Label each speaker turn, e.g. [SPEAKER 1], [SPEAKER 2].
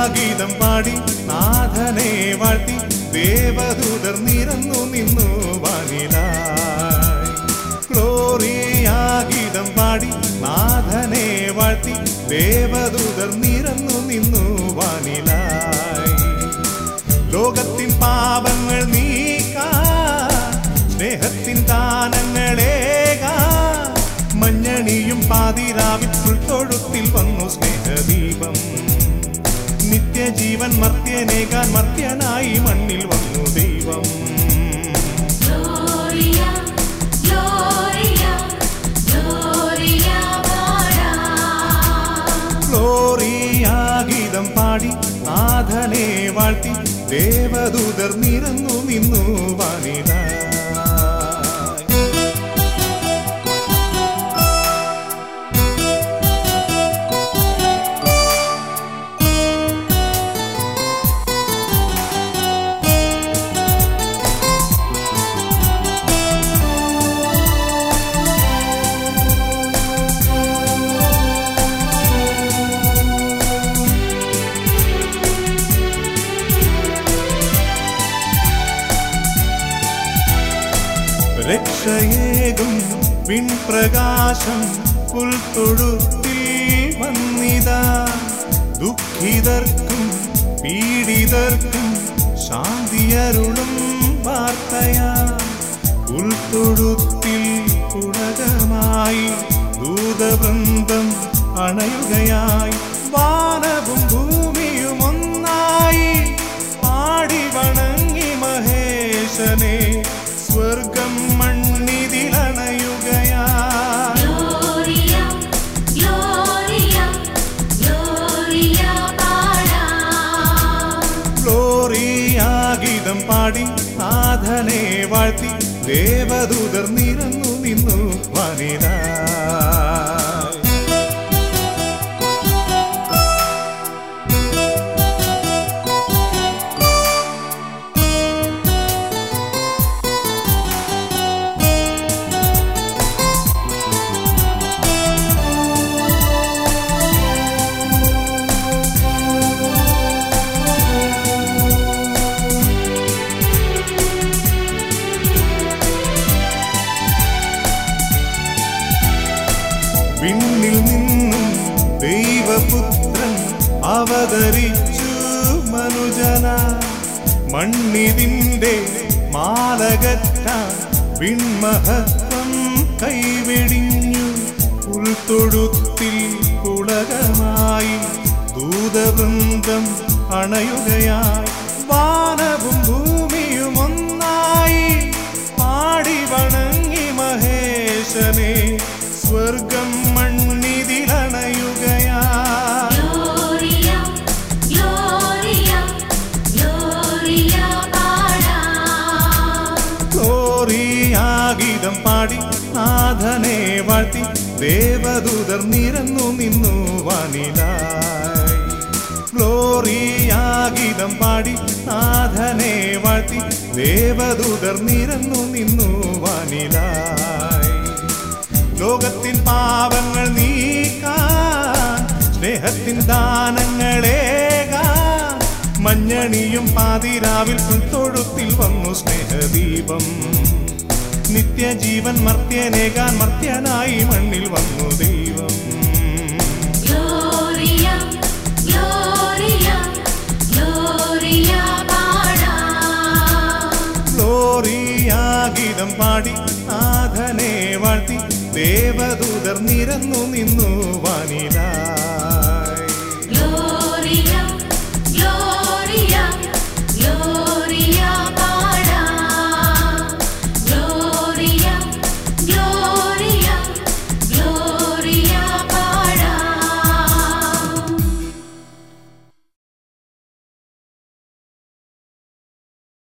[SPEAKER 1] ഗീതം പാടി നാഥനെ വാഴ്ത്തി ദേവദൂതർ നിരന്നു നിന്നു വാനിലായി. ഗ്ലോറിയ ഗീതം പാടി നാഥനെ വാഴ്ത്തി ദേവദൂതർ നിരന്നു നിന്നു വാനിലായി. ലോകത്തിൻ പാപങ്ങൾ നീക്കാൻ സ്നേഹത്തിൻ ദാനങ്ങളേകാൻ മഞ്ഞണിയും പാതിരാവിൽ പുൽത്തൊഴുത്തിൽ വന്നു സ്നേഹദീപം. നിത്യജീവൻ മർത്യനേകാൻ മർത്യനായി മണ്ണിൽ വന്നു ദൈവം. ഗ്ലോറിയ ഗീതം പാടി നാഥനെ വാഴ്ത്തി ദേവദൂതർ നിരന്നു നിന്നു വാനിലായി. രക്ഷയേകും വിൺപ്രകാശം പുൽത്തൊഴുത്തിൽ വന്നിതാ. ദുഃഖിതർക്കും പീഡിതർക്കും ശാന്തിയരുളും വാർത്തയാ. പുൽത്തൊഴുത്തിൽ പുളകമായി ദൂതവൃന്ദം അണയുകയായി. വാനവും ഭൂമിയും ഒന്നായി പാടി വണങ്ങി മഹേശനെ. സ്വർഗം മണ്ണിതിലണയുകയാ. ഗ്ലോറിയ ഗീതം പാടി നാഥനെ വാഴ്ത്തി ദേവദൂതർ നിരന്നു നിന്നു വാനിലായി. വിണ്ണിൽ നിന്നും ദൈവപുത്രൻ അവതരിച്ചു മനുജന. മണ്ണിതിന്റെ മാലകറ്റാൻ വിൺമഹത്വം കൈവെടിഞ്ഞു. പുൽത്തൊഴുത്തിൽ പുളകമായി ദൂതവൃന്ദം അണയുകയായി. വാനവും ഭൂമിയും ഒന്നായി പാടി വണങ്ങി മഹേശനെ. സ്വർഗം മണ്ണിതിലണയുകയാ. ഗ്ലോറിയ ഗീതം പാടി നാഥനെ വാഴ്ത്തി ദേവദൂതർ നിരന്നു നിന്നു വാനിലായി. ഗ്ലോറിയ ഗീതം പാടി നാഥനെ വാഴ്ത്തി ദേവദൂതർ നിരന്നു നിന്നു വാനിലായി. ലോകത്തിൻ പാപങ്ങൾ നീക്കാൻ സ്നേഹത്തിൻ ദാനങ്ങളേകാൻ മഞ്ഞണിയും പാതിരാവിൽ പുൽത്തൊഴുത്തിൽ വന്നു സ്നേഹദീപം. നിത്യജീവൻ മർത്യനേകാൻ മർത്യനായി മണ്ണിൽ വന്നു ദൈവം.